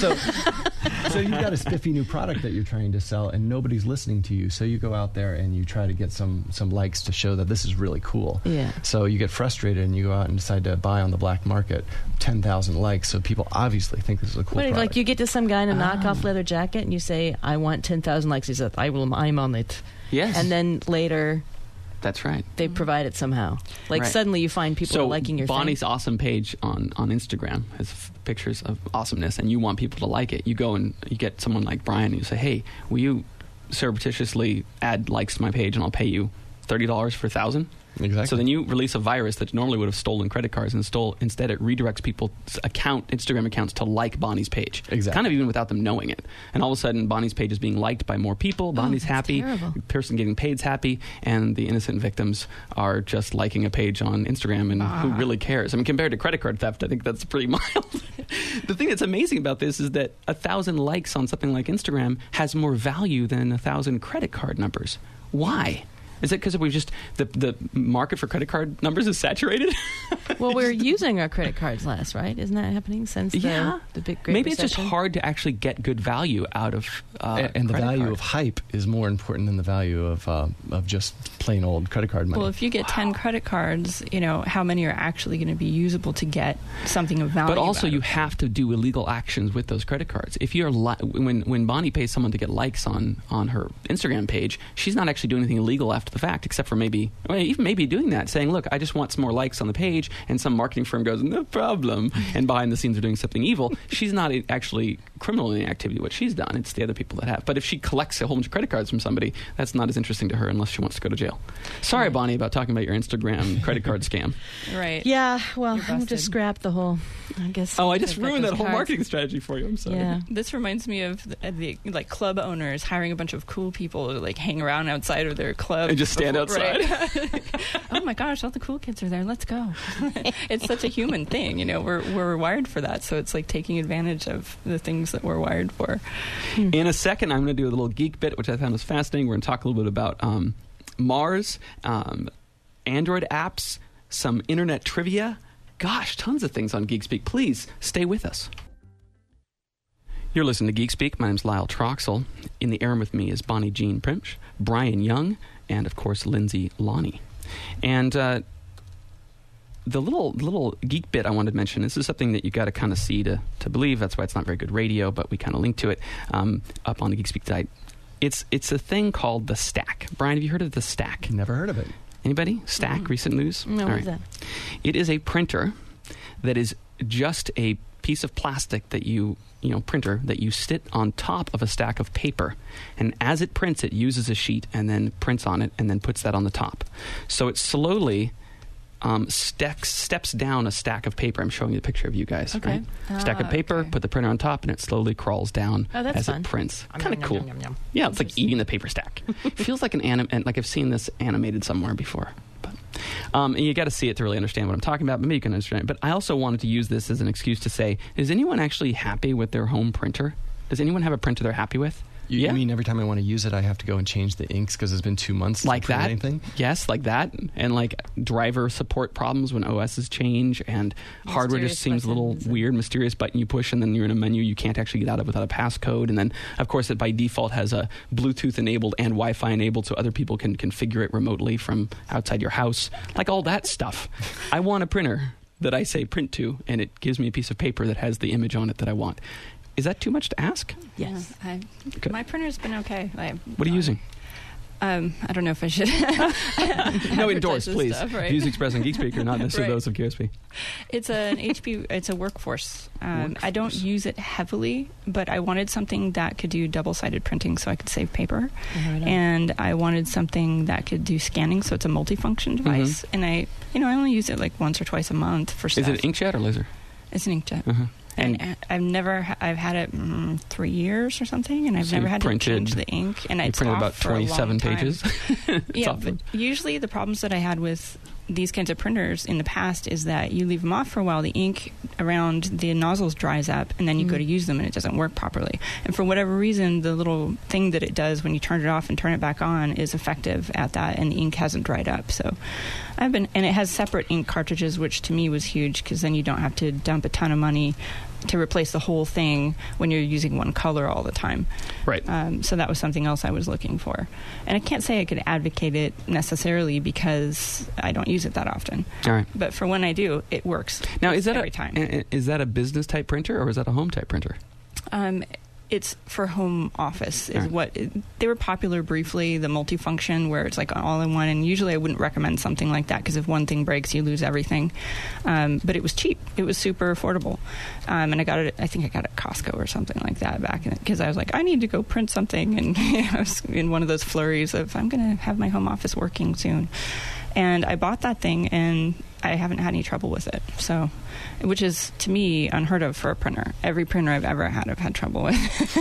So you've got a spiffy new product that you're trying to sell and nobody's listening to you. So you go out there and you try to get some likes to show that this is really cool.
Yeah.
So you get frustrated and you go out and decide to buy on the black market 10,000 likes. So people obviously think this is a cool product.
Like you get to some guy in a knockoff leather jacket and you say, I want 10,000 likes. He says, I'm on it.
Yes.
And then later...
That's right.
They provide it somehow. Like suddenly you find people are liking your
Bonnie's
thing.
awesome page on Instagram has pictures of awesomeness, and you want people to like it. You go and you get someone like Brian, and you say, hey, will you surreptitiously add likes to my page, and I'll pay you $30 for 1,000?
Exactly.
So then you release a virus that normally would have stolen credit cards, and instead it redirects people's Instagram accounts to like Bonnie's page.
Exactly.
Kind of even without them knowing it. And all of a sudden, Bonnie's page is being liked by more people. Bonnie's happy.
Terrible.
The person getting paid's happy, and the innocent victims are just liking a page on Instagram, and who really cares? I mean, compared to credit card theft, I think that's pretty mild. The thing that's amazing about this is that 1,000 likes on something like Instagram has more value than 1,000 credit card numbers. Why? Is it because we've just the market for credit card numbers is saturated?
Well, we're using our credit cards less, right? Isn't that happening since the big Great
Maybe
Recession?
It's just hard to actually get good value out of
and the value of hype is more important than the value of just plain old credit card money.
Well, if you get 10 credit cards, how many are actually going to be usable to get something of value?
But also, you have to do illegal actions with those credit cards. If you're when Bonnie pays someone to get likes on her Instagram page, she's not actually doing anything illegal after the fact, except for maybe doing that, saying, look, I just want some more likes on the page, and some marketing firm goes, no problem, and behind the scenes they're doing something evil. She's not actually criminal in the activity, what she's done. It's the other people that have. But if she collects a whole bunch of credit cards from somebody, that's not as interesting to her unless she wants to go to jail. Sorry, Bonnie, about talking about your Instagram credit card scam.
Right.
Yeah, well, I'm just scrap the whole, I guess.
Oh, I just ruined that whole marketing strategy for you. I'm sorry.
Yeah. This reminds me of the club owners hiring a bunch of cool people to hang around outside of their club.
And just stand outside.
Right. Oh my gosh, all the cool kids are there. Let's go. It's such a human thing, we're wired for that. So it's like taking advantage of the things that we're wired for.
In a second, I'm going to do a little geek bit, which I found was fascinating. We're going to talk a little bit about Mars, Android apps, some internet trivia. Gosh, tons of things on Geek Speak. Please stay with us. You're listening to Geek Speak. My name's Lyle Troxel. In the air with me is Bonnie Jean Primch, Brian Young, and of course Lindsay Lonnie. And the little geek bit I wanted to mention, this is something that you got to kind of see to believe. That's why it's not very good radio, but we kind of link to it up on the Geek Speak site. It's a thing called the Stack. Brian, have you heard of the Stack?
Never heard of it.
Anybody? Stack, recent news?
No, what is that?
It is a printer that is just a piece of plastic that printer that you sit on top of a stack of paper. And as it prints, it uses a sheet and then prints on it and then puts that on the top. So it slowly steps down a stack of paper. I'm showing you the picture of you guys.
Okay.
Right? Stack of paper, put the printer on top, and it slowly crawls down as
fun.
It prints. Kind of cool. Yeah, it's like eating the paper stack. Feels like like I've seen this animated somewhere before. But and you got to see it to really understand what I'm talking about. Maybe you can understand it. But I also wanted to use this as an excuse to say, is anyone actually happy with their home printer? Does anyone have a printer they're happy with?
You mean every time I want to use it, I have to go and change the inks because it's been 2 months since I printed anything?
Yes, like that. And like driver support problems when OSs change and hardware just seems a little weird, mysterious button you push and then you're in a menu you can't actually get out of without a passcode. And then, of course, it by default has a Bluetooth enabled and Wi-Fi enabled so other people can configure it remotely from outside your house. Like all that stuff. I want a printer that I say print to and it gives me a piece of paper that has the image on it that I want. Is that too much to ask?
Yes.
My printer's been okay.
What are you using?
I don't know if I should.
No, endorse, please.
Stuff, right?
Views expressed on Geek Speaker, not necessarily those of QSP.
It's an HP. It's a Workforce. I don't use it heavily, but I wanted something that could do double-sided printing, so I could save paper, and I wanted something that could do scanning, so it's a multifunction device. And I only use it like once or twice a month for stuff.
Is it inkjet or laser?
It's an inkjet. And I've had it 3 years or something, and I've never had to change the ink. And it's
printed
off
about
for
27 pages.
Yeah, but usually the problems that I had with these kinds of printers in the past is that you leave them off for a while, the ink around the nozzles dries up, and then you go to use them and it doesn't work properly. And for whatever reason, the little thing that it does when you turn it off and turn it back on is effective at that, and the ink hasn't dried up. So and it has separate ink cartridges, which to me was huge, because then you don't have to dump a ton of money to replace the whole thing when you're using one color all the time.
Right.
So that was something else I was looking for. And I can't say I could advocate it necessarily because I don't use it that often.
All right.
But for when I do, it works.
Now, is that
every time.
Is that a business type printer or is that a home type printer?
It's for home office is what they were popular briefly, the multifunction where it's like all in one, and usually I wouldn't recommend something like that because if one thing breaks you lose everything. But it was cheap, it was super affordable, and I got it at Costco or something like that back in it, because I was like, I need to go print something, and I was in one of those flurries of I'm going to have my home office working soon. And I bought that thing, and I haven't had any trouble with it. So, which is, to me, unheard of for a printer. Every printer I've ever had, I've had trouble with.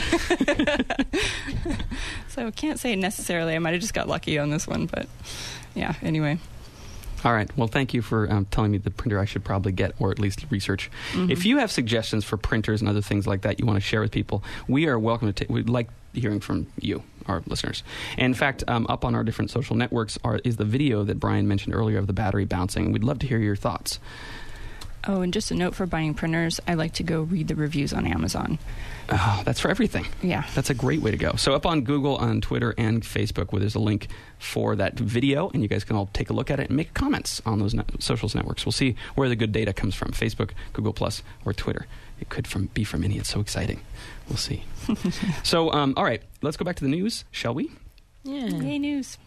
So I can't say necessarily. I might have just got lucky on this one. But, yeah, anyway.
All right. Well, thank you for telling me the printer I should probably get, or at least research. If you have suggestions for printers and other things like that you want to share with people, we are welcome to we'd like hearing from you, our listeners. And in fact, up on our different social networks is the video that Brian mentioned earlier of the battery bouncing. We'd love to hear your thoughts.
Oh, and just a note for buying printers, I like to go read the reviews on Amazon.
Oh, that's for everything.
Yeah.
That's a great way to go. So up on Google, on Twitter, and Facebook, where there's a link for that video, and you guys can all take a look at it and make comments on those social networks. We'll see where the good data comes from, Facebook, Google+, or Twitter. It could be from any. It's so exciting. We'll see. So, all right, let's go back to the news, shall we?
Yeah. Yay, news.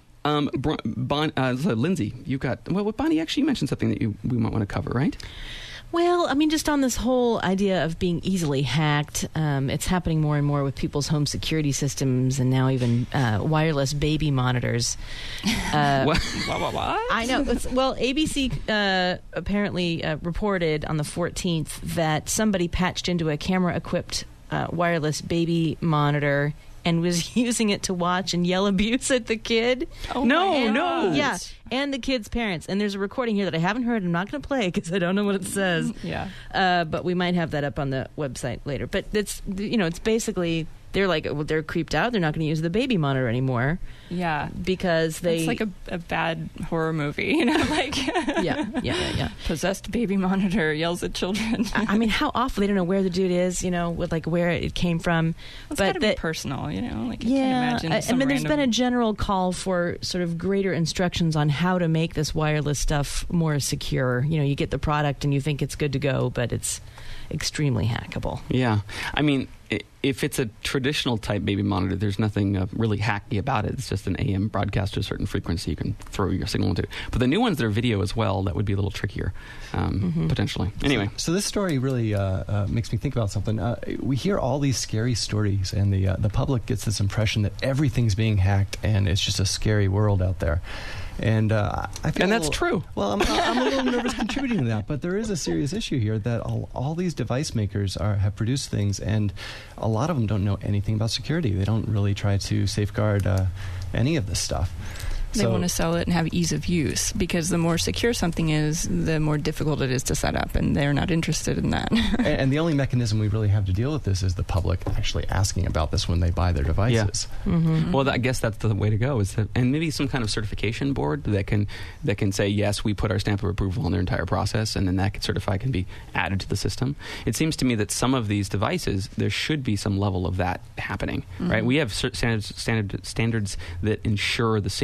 Lindsay, you got... Well, Bonnie, actually, you mentioned something that we might want to cover, right?
Well, I mean, just on this whole idea of being easily hacked, it's happening more and more with people's home security systems and now even wireless baby monitors.
What?
I know. Well, ABC apparently reported on the 14th that somebody patched into a camera-equipped wireless baby monitor and was using it to watch and yell abuse at the kid.
Oh, no.
Yeah, and the kid's parents. And there's a recording here that I haven't heard. I'm not going to play because I don't know what it says.
Yeah.
But we might have that up on the website later. But it's basically... They're creeped out. They're not going to use the baby monitor anymore.
Yeah,
because they...
It's like a bad horror movie,
Yeah.
Possessed baby monitor yells at children.
I mean, how awful. They don't know where the dude is, with where it came from.
It's got to be personal, I can't imagine
there's been a general call for sort of greater instructions on how to make this wireless stuff more secure. You get the product and you think it's good to go, but it's extremely hackable.
Yeah. I mean, if it's a traditional type baby monitor, there's nothing really hacky about it. It's just an AM broadcast to a certain frequency you can throw your signal into. But the new ones that are video as well, that would be a little trickier, potentially. Anyway.
So this story really makes me think about something. We hear all these scary stories, and the public gets this impression that everything's being hacked, and it's just a scary world out there. And I feel
and that's true.
Well, I'm a little nervous contributing to that, but there is a serious issue here that all these device makers have produced things, and a lot of them don't know anything about security. They don't really try to safeguard any of this stuff.
They want to sell it and have ease of use, because the more secure something is, the more difficult it is to set up, and they're not interested in that.
And the only mechanism we really have to deal with this is the public actually asking about this when they buy their devices.
Yeah. Mm-hmm. Well, I guess that's the way to go. And maybe some kind of certification board that can say, yes, we put our stamp of approval on their entire process, and then that certified can be added to the system. It seems to me that some of these devices, there should be some level of that happening, right? We have standards that ensure the safety of a device,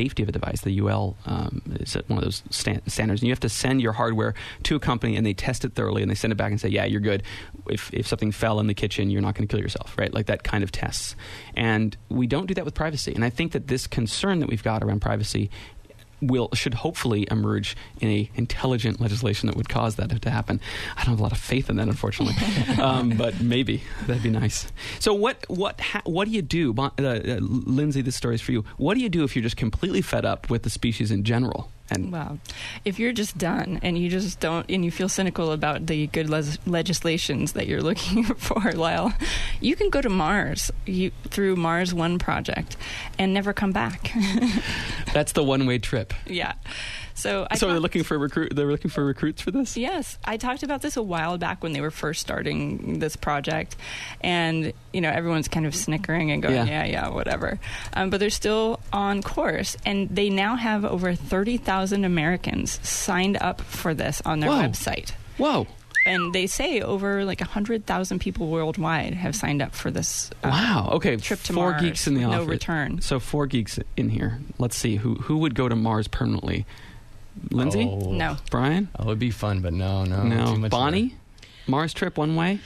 device. The UL is one of those standards. And you have to send your hardware to a company, and they test it thoroughly, and they send it back and say, yeah, you're good. If something fell in the kitchen, you're not going to kill yourself, right? Like that kind of tests. And we don't do that with privacy. And I think that this concern that we've got around privacy should hopefully emerge in a intelligent legislation that would cause that to happen. I don't have a lot of faith in that, unfortunately, but maybe that'd be nice. So what do you do, Lindsay? This story is for you. What do you do if you're just completely fed up with the species in general?
Well, if you're just done and you just don't, and you feel cynical about the good legislations that you're looking for, Lyle, you can go to Mars through Mars One project and never come back.
That's the one-way trip.
Yeah. So
they're looking for recruits for this?
Yes. I talked about this a while back when they were first starting this project, and everyone's kind of snickering and going, yeah, whatever. But they're still on course, and they now have over 30,000 Americans signed up for this on their website.
Whoa.
And they say over 100,000 people worldwide have signed up for this.
Wow. Okay.
Trip to
4
Mars.
Geeks in the office.
No return.
So 4 geeks in here. Let's see who would go to Mars permanently. Lindsay?
Oh.
No.
Brian?
Oh, it would be fun, but no. Too much
Bonnie?
there.
Mars trip one way?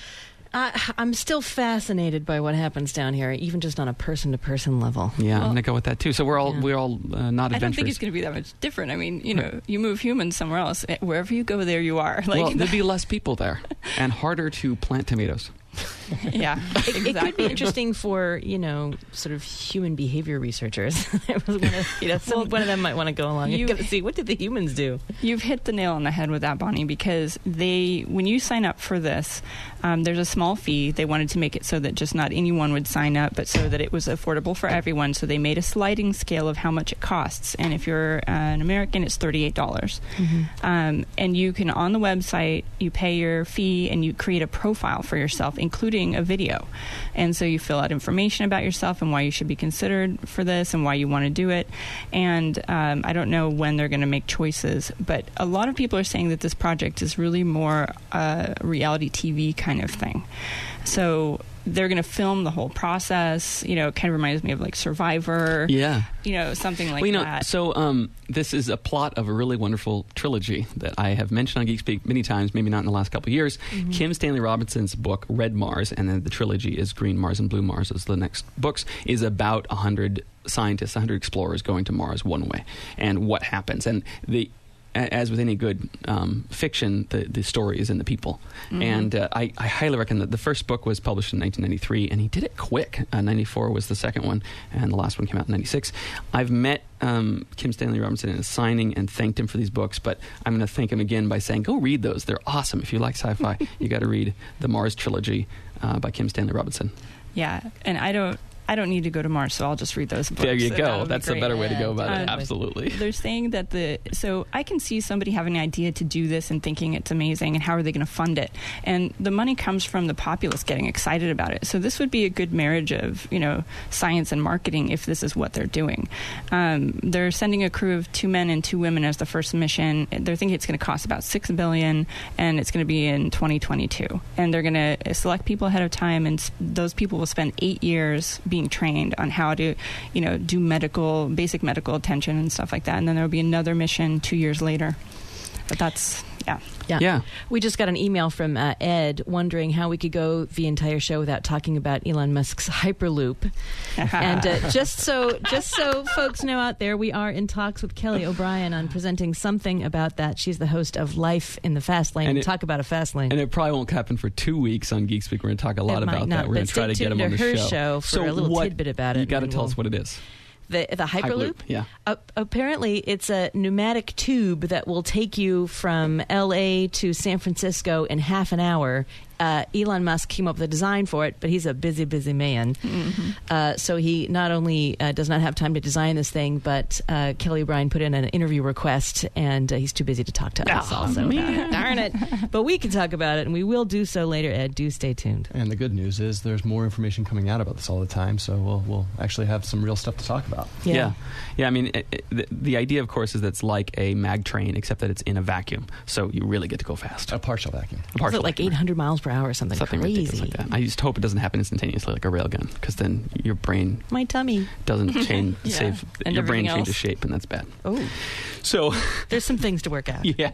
I'm still fascinated by what happens down here, even just on a person-to-person level.
Yeah, I'm going to go with that too. So we're all not adventurous.
I don't think it's going to be that much different. I mean, you move humans somewhere else. Wherever you go, there you are.
Well, there'd be less people there and harder to plant tomatoes.
Yeah, exactly.
It could be interesting for sort of human behavior researchers. One of them might want to go along and see what did the humans do.
You've hit the nail on the head with that, Bonnie, because when you sign up for this, there's a small fee. They wanted to make it so that just not anyone would sign up, but so that it was affordable for everyone. So they made a sliding scale of how much it costs. And if you're an American, it's $38. Mm-hmm. And you can, on the website, you pay your fee and you create a profile for yourself, including a video. And so you fill out information about yourself and why you should be considered for this and why you want to do it. And I don't know when they're going to make choices, but a lot of people are saying that this project is really more a reality TV kind of thing. So they're going to film the whole process. It kind of reminds me of like Survivor.
Yeah.
Something like that.
So this is a plot of a really wonderful trilogy that I have mentioned on Geek Speak many times, maybe not in the last couple of years. Mm-hmm. Kim Stanley Robinson's book, Red Mars, and then the trilogy is Green Mars and Blue Mars as the next books, is about 100 scientists, 100 explorers going to Mars one way and what happens. And as with any good fiction, the story is in the people. Mm-hmm. And I highly recommend that. The first book was published in 1993, and he did it quick. 94 was the second one, and the last one came out in 96. I've met Kim Stanley Robinson in a signing and thanked him for these books, but I'm going to thank him again by saying, go read those. They're awesome. If you like sci-fi, you got to read the Mars trilogy by Kim Stanley Robinson.
Yeah, and I don't need to go to Mars, so I'll just read those books.
There you go. That's a better way to go about it. Absolutely.
They're saying that so I can see somebody having an idea to do this and thinking it's amazing, and how are they going to fund it? And the money comes from the populace getting excited about it. So this would be a good marriage of, science and marketing if this is what they're doing. They're sending a crew of 2 men and 2 women as the first mission. They're thinking it's going to cost about $6 billion, and it's going to be in 2022. And they're going to select people ahead of time, and those people will spend 8 years being trained on how to, do basic medical attention and stuff like that. And then there'll be another mission 2 years later. But that's,
yeah. We just got an email from Ed wondering how we could go the entire show without talking about Elon Musk's Hyperloop. And just so folks know out there, we are in talks with Kelly O'Brien on presenting something about that. She's the host of Life in the Fast Lane. And talk about a fast lane.
And it probably won't happen for 2 weeks on Geek Speak. We're going to talk a lot about that. We're going to try to get him on the
show for a little tidbit about it.
You got to tell us what it is.
The Hyperloop?
Yeah.
Apparently, it's a pneumatic tube that will take you from L.A. to San Francisco in half an hour. Elon Musk came up with a design for it, but he's a busy man. Mm-hmm. So he not only does not have time to design this thing, but Kelly O'Brien put in an interview request, and he's too busy to talk to us also about it. Darn it. But we can talk about it, and we will do so later, Ed. Do stay tuned.
And the good news is there's more information coming out about this all the time, so we'll actually have some real stuff to talk about.
Yeah. I mean, the idea, of course, is that it's like a mag train, except that it's in a vacuum, so you really get to go fast.
A partial vacuum.
Is it like 800 miles per per hour or something crazy.
Ridiculous like that. I just hope it doesn't happen instantaneously like a railgun, because then your brain...
My tummy.
...doesn't change,
and
your brain changes
else.
shape, and that's bad.
Oh.
So...
There's some things to work out.
Yeah.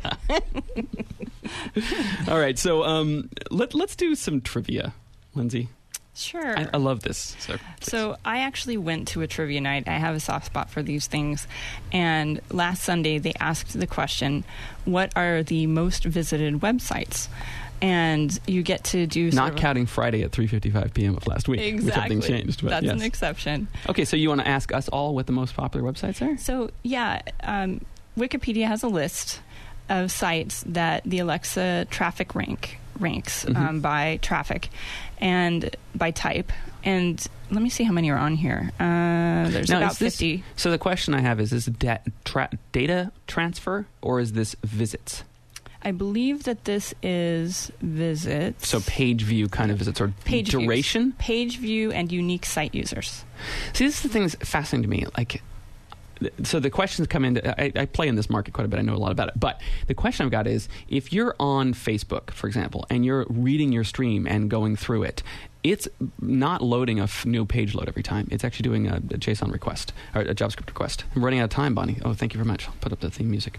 All right, so let's do some trivia, Lindsay.
Sure.
I love this.
So I actually went to a trivia night. I have a soft spot for these things. And last Sunday, they asked the question, what are the most visited websites? And you get to do...
Not counting Friday at 3:55 p.m. of last week.
Exactly.
Which everything changed. But
That's an exception.
Okay, so you want to ask us all what the most popular websites are?
So, yeah, Wikipedia has a list of sites that the Alexa traffic ranks by traffic and by type. And let me see how many are on here. There's about 50.
So the question I have is this data transfer or is this visits?
I believe that this is visits.
So page view kind of visits or
page
duration?
Views. Page view and unique site users.
See, this is the thing that's fascinating to me. Like, so the questions come in. I play in this market quite a bit. I know a lot about it. But the question I've got is, if you're on Facebook, for example, and you're reading your stream and going through it, it's not loading a new page load every time. It's actually doing a JSON request, or a JavaScript request. I'm running out of time, Bonnie. Oh, thank you very much. I'll put up the theme music.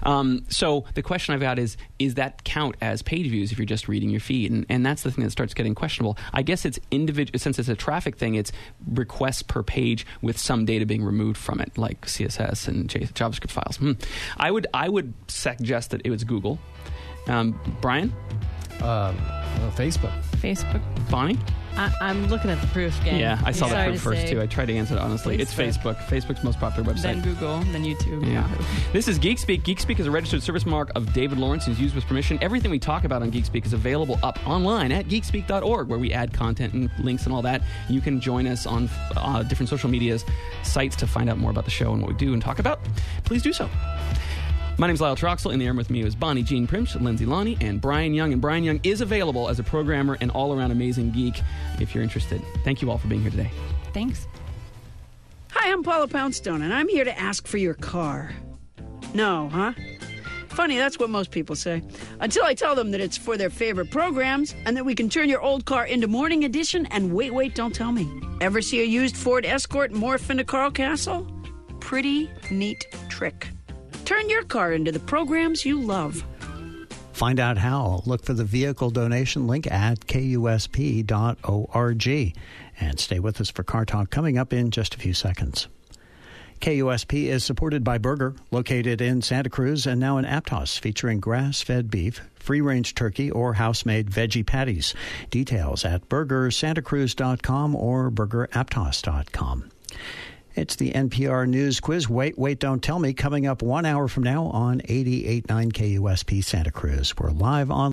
So the question I've got is that count as page views if you're just reading your feed? And that's the thing that starts getting questionable. I guess it's individual, since it's a traffic thing, it's requests per page with some data being removed from it, like CSS and JavaScript files. I would suggest that it was Google. Brian?
Facebook.
Bonnie?
I'm looking at the proof again.
Yeah, I saw the proof first,
say.
too. I tried to answer it honestly. It's Facebook. Facebook's most popular website.
Then Google, then YouTube.
Yeah. This is Geek Speak. Geek Speak is a registered service mark of David Lawrence, who's used with permission. Everything we talk about on Geek Speak is available up online at geekspeak.org, where we add content and links and all that. You can join us on different social medias, sites to find out more about the show and what we do and talk about. Please do so. My name is Lyle Troxel. In the air with me is Bonnie Jean Primch, Lindsay Lonnie, and Brian Young. And Brian Young is available as a programmer and all-around amazing geek if you're interested. Thank you all for being here today.
Thanks.
Hi, I'm Paula Poundstone, and I'm here to ask for your car. No, huh? Funny, that's what most people say. Until I tell them that it's for their favorite programs and that we can turn your old car into Morning Edition and wait, don't tell me. Ever see a used Ford Escort morph into Carl Castle? Pretty neat trick. Turn your car into the programs you love.
Find out how. Look for the vehicle donation link at KUSP.org. And stay with us for Car Talk coming up in just a few seconds. KUSP is supported by Burger, located in Santa Cruz and now in Aptos, featuring grass-fed beef, free-range turkey, or house-made veggie patties. Details at burgersantacruz.com or burgeraptos.com. It's the NPR News Quiz. Wait, don't tell me. Coming up 1 hour from now on 88.9 KUSP Santa Cruz. We're live on